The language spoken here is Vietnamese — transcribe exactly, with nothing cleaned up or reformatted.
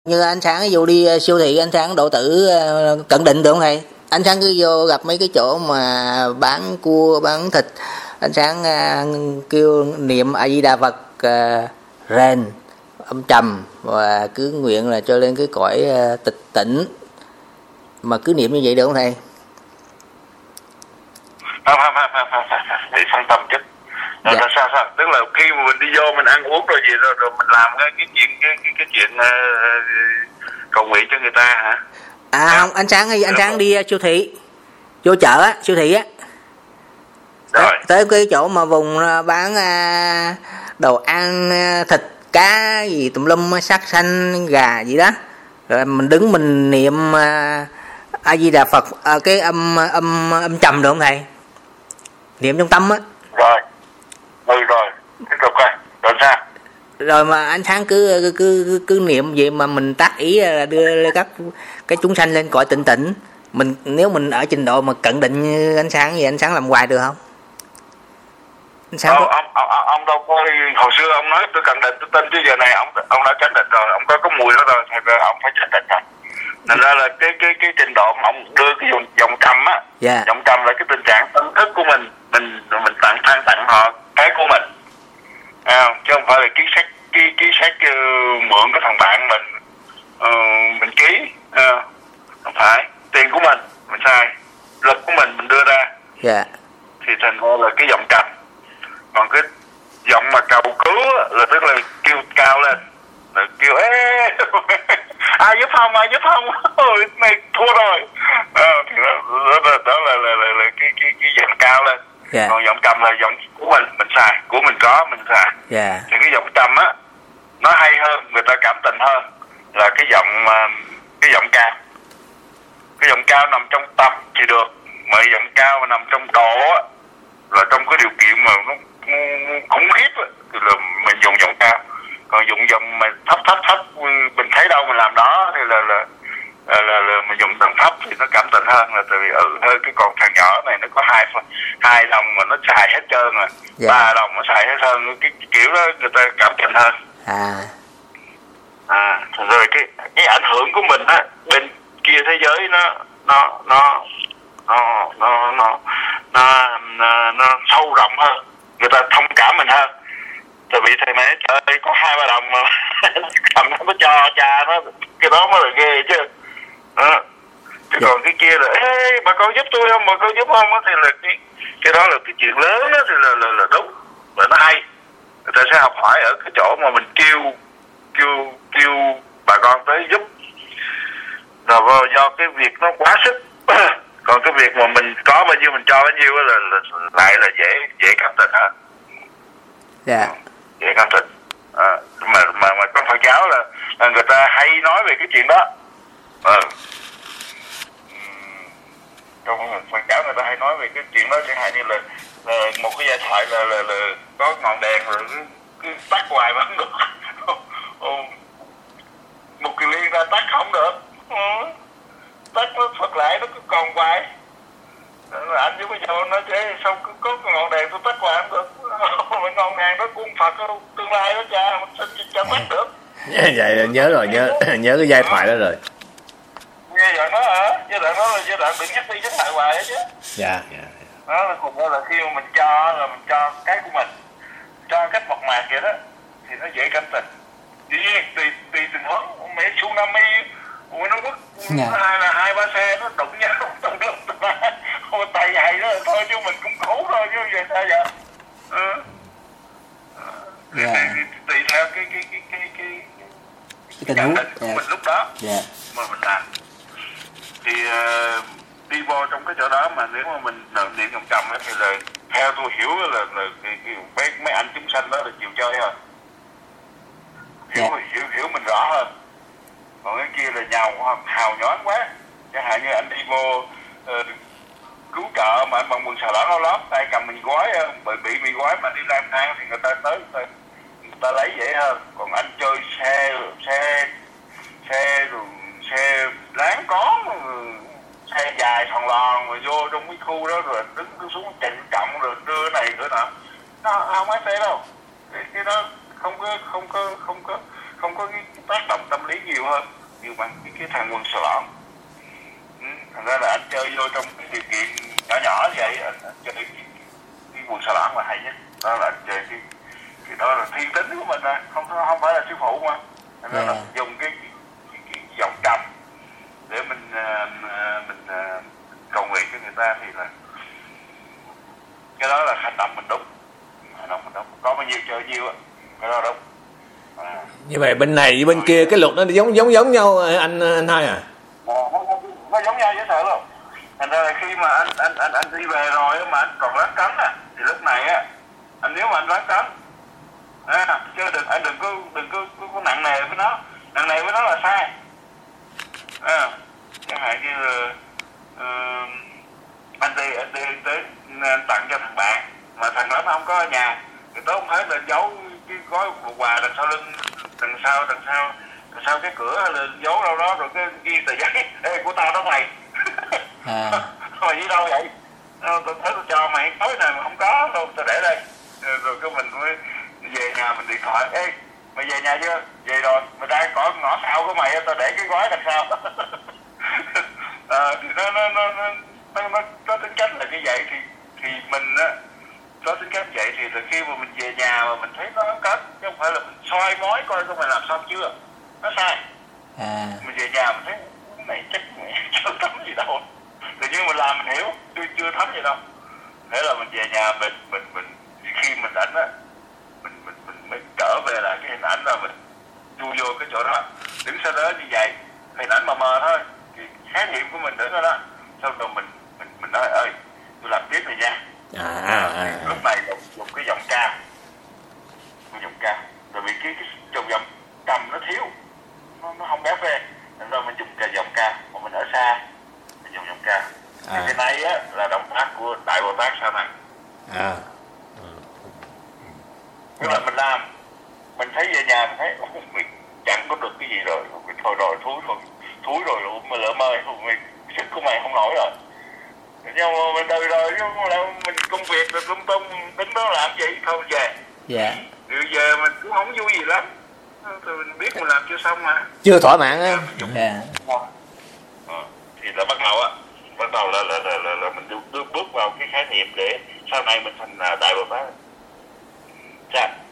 Như anh Sáng ví dụ đi siêu thị anh Sáng độ tử cận định được không thầy? Anh Sáng cứ vô gặp mấy cái chỗ mà bán cua bán thịt, anh Sáng kêu niệm A Di Đà Phật rền âm trầm và cứ nguyện là cho lên cái cõi tịch tỉnh, mà cứ niệm như vậy được không thầy? Không không không không không, không. Để phân tâm chút. Rồi, dạ. Rồi sao sao? Tức là khi mà mình đi vô mình ăn uống rồi gì rồi, rồi mình làm cái cái chuyện cái cái, cái chuyện uh, cầu nguyện cho người ta hả? À không, anh Sáng hay anh Sáng đi uh, siêu thị, vô chợ á, siêu thị á. Tới, tới cái chỗ mà vùng bán uh, đồ ăn uh, thịt cá gì tùm lum sắc xanh gà gì đó, rồi mình đứng mình niệm uh, A Di Đà Phật uh, cái âm âm âm trầm được không thầy? Niệm trong tâm á. Rồi. Ừ rồi, tiếp tục coi. Rồi sao? Rồi mà anh Sáng cứ cứ cứ, cứ niệm vậy mà mình tác ý là đưa các cái chúng sanh lên cõi tịnh tỉnh. Mình nếu mình ở trình độ mà cận định như anh Sáng vậy, anh Sáng làm hoài được không? Anh Sáng có... ông, ông ông ông đâu có, hồi xưa ông nói tôi cận định tôi tin, chứ giờ này ông ông đã chánh định rồi, ông có có mùi đó rồi, thì ông phải chánh định rồi. Thành ra là cái cái cái trình độ mà ông đưa cái dòng dòng trầm á, yeah. Dòng trầm là cái tình trạng tâm thức của mình, mình mình tặng tặng tặng họ cái của mình, à, chứ không phải là ký sách ký ký sách uh, mượn cái thằng bạn mình uh, mình ký, uh, không phải tiền của mình mình xài, lực của mình mình đưa ra, yeah. Thì thành ra là cái giọng trầm. Còn cái giọng mà cầu cứu là tức là kêu cao lên, là kêu ê ai giúp không ai giúp không ôi này thua rồi, à, thì đó, đó, đó, đó là, là, là, là cái cái cái giọng cao lên, yeah. Còn giọng trầm là giọng của mình mình xài, của mình có mình xài, yeah. Thì cái giọng trầm á nó hay hơn, người ta cảm tình hơn là cái giọng cái giọng cao. Cái giọng cao nằm trong tập thì được, mà giọng cao mà nằm trong độ á, là trong cái điều kiện mà nó khủng khiếp á, thì là mình dùng giọng cao. Còn dùng giọng mà thấp thấp thấp mình thấy đâu mình làm đó, thì là là là, là, là mình dùng giọng thấp thì nó cảm tình hơn, là tại vì ừ hơi cái còn thằng nhỏ này nó có hai hai đồng mà nó xài hết trơn rồi, yeah. Ba đồng nó xài hết trơn, cái, cái kiểu đó người ta cảm tình hơn. À, à rồi cái cái ảnh hưởng của mình á bên kia thế giới nó nó nó nó nó nó nó, nó, nó sâu rộng hơn, người ta thông cảm mình hơn. Tại vì thầy mẹ trời ơi, có hai ba đồng mà cầm nó có cho cha nó, cái đó mới là ghê chứ. À, chứ yeah. Còn cái kia là ê bà con giúp tôi không, bà con giúp không á, thì là cái cái đó là cái chuyện lớn đó, thì là là, là đúng và nó hay. Người ta sẽ học hỏi ở cái chỗ mà mình kêu kêu kêu bà con tới giúp, rồi do cái việc nó quá sức. Còn cái việc mà mình có bao nhiêu mình cho bao nhiêu là, là lại là dễ dễ cảm tình hơn. Dạ. Yeah. Dễ cảm tình. À, mà mà mà trong Phật giáo là, là người ta hay nói về cái chuyện đó. Ừ. Trong Phật giáo người ta hay nói về cái chuyện đó, chẳng hạn như là, là một cái giai thoại là, là, là có ngọn đèn rồi cứ, cứ tắt hoài mà không được. Một kỳ liên ra tắt không được. Ừ. Tắt nó Phật lại nó cứ còn hoài. Anh với bây giờ nói thế sao cứ có cái ngọn đèn tôi tắt hoài không được. Mà ngọn đèn đó của Phật tương lai đó cha, mình sao cho tắt được. Vậy là nhớ rồi, nhớ nhớ cái giai thoại đó rồi. Giai đoạn đó hả? Giai đoạn đó là giai đoạn bị nhắc đi nhắc lại hoài đó chứ. Dạ, dạ. Đó là cùng đó là khi mà mình cho là mình cho cái của mình, cho cách mộc mạc vậy đó thì nó dễ cảm tình. Dĩ nhiên tùy tùy tình huống, mẹ tsunami ủa nó quất yeah. hai là hai ba xe nó đụng nhau tùm lum tùm la, ôi tay dày đó thôi chứ mình cũng khổ thôi chứ vậy sao vậy? Ừ. Yeah. Tùy, tùy theo cái cái cái cái cái cái tình huống của yeah. mình lúc đó yeah. mà mình làm thì uh, đi vô trong cái chỗ đó mà nếu mà mình niệm vòng trầm thì là theo tôi hiểu là, là, là cái, cái, mấy, mấy anh chúng sanh đó là chịu chơi rồi, hiểu yeah. hiểu hiểu mình rõ hơn. Còn cái kia là nhào hào nhoáng quá, chẳng hạn như anh đi vô uh, cứu trợ mà anh bằng quần xà lỏng áo lót, tay cầm mình gói, bị bị bị gói mà đi lang thang thì người ta tới người ta, người ta lấy dễ hơn. Còn anh chơi xe xe xe rồi xe láng có xe dài thòn lòn rồi vô trong cái khu đó rồi đứng xuống trịnh trọng rồi đưa này nữa nọ, nó không ai phê đâu. Cái, cái đó không có không có không có không có cái tác động tâm lý nhiều hơn nhiều bằng cái, cái thằng quần sờ lọn. Ừ, thành ra là anh chơi vô trong cái điều kiện nhỏ nhỏ vậy, anh, anh chơi cái, cái quần sờ lọn là hay nhất. Đó là anh chơi cái cái đó là thiên tính của mình à, không không phải là sư phụ mà. Thành ra yeah. là dùng cái, cái, cái giọng trầm để mình uh, mình uh, cầu nguyện cho người ta thì là cái đó là hành động mình đúng, hành động mình đúng, có bao nhiêu chơi nhiêu á, cái đó đúng. À. Như vậy bên này với bên kia cái luật nó giống giống giống nhau anh anh hai à? À, nó, nó giống nhau dễ sợ luôn. Thành ra là khi mà anh anh anh anh đi về rồi mà anh còn lấn cấn à, thì lúc này á anh nếu mà anh lấn cấn à, chứ đừng anh đừng có đừng có, có, có nặng nề với nó, nặng nề với nó là sai. À, chẳng hạn như là uh, anh đi anh đi tới anh tặng cho thằng bạn mà thằng đó nó không có ở nhà thì tôi không phải là giấu cái gói quà đằng sau lưng, đằng sau đằng sau đằng sau cái cửa hay là giấu đâu đó rồi cái ghi tờ giấy ê của tao đó mày. À. Mày đi đâu vậy? Tôi thấy tôi cho mày tối này mà không có đâu, tao để đây rồi cái mình mới về nhà mình điện thoại ê mày về nhà chưa? Về rồi mày đang có ngõ sau của mày tao để cái gói đằng sau. À, thì nó nó nó nó nó nó có tính cách là như vậy thì thì mình á có tính cách vậy thì từ khi mà mình về nhà mà mình thấy nó cấn chứ không phải là mình soi mói coi coi mày làm xong chưa, nó sai. À. Mình về nhà mình thấy cái này chắc mày chưa thấm gì đâu, tự nhiên mình làm mình hiểu chưa chưa thấm gì đâu, thế là mình về nhà mình mình mình khi mình ảnh á mình mình mình mới trở về lại cái hình ảnh là mình chui vô cái chỗ đó đứng sau đó như vậy hình ảnh mờ mờ thôi, cái khái niệm của mình đứng ở đó, sau rồi mình mình mình nói ơi tôi làm tiếp này nha. À, à, à. Lúc này dùng, dùng cái giọng cao, cái giọng cao, rồi vì cái, cái trong giọng trầm nó thiếu, nó, nó không béo phê, nên rồi mình dùng cái giọng cao, mà mình ở xa, mình dùng giọng cao. À. Thì cái này á là động tác của Đại Bồ Tát Sa Nan. À. Tức là mình làm, mình thấy về nhà mình thấy mình chẳng có được cái gì rồi, thôi rồi thúi rồi, thúi rồi mà lỡ mơ, mình sức của mày không nổi rồi. Nhưng mà mình đời rồi chứ mình công việc rồi lung tung tính đó làm gì thôi về. Dạ. Rồi giờ mình cũng không vui gì lắm, thì mình biết mình làm chưa xong mà chưa thỏa mãn á. Dạ. À, thì là bắt đầu á bắt đầu là là là, là, là mình bước bước vào cái khái niệm để sau này mình thành Đại Bồ Tát. Dạ.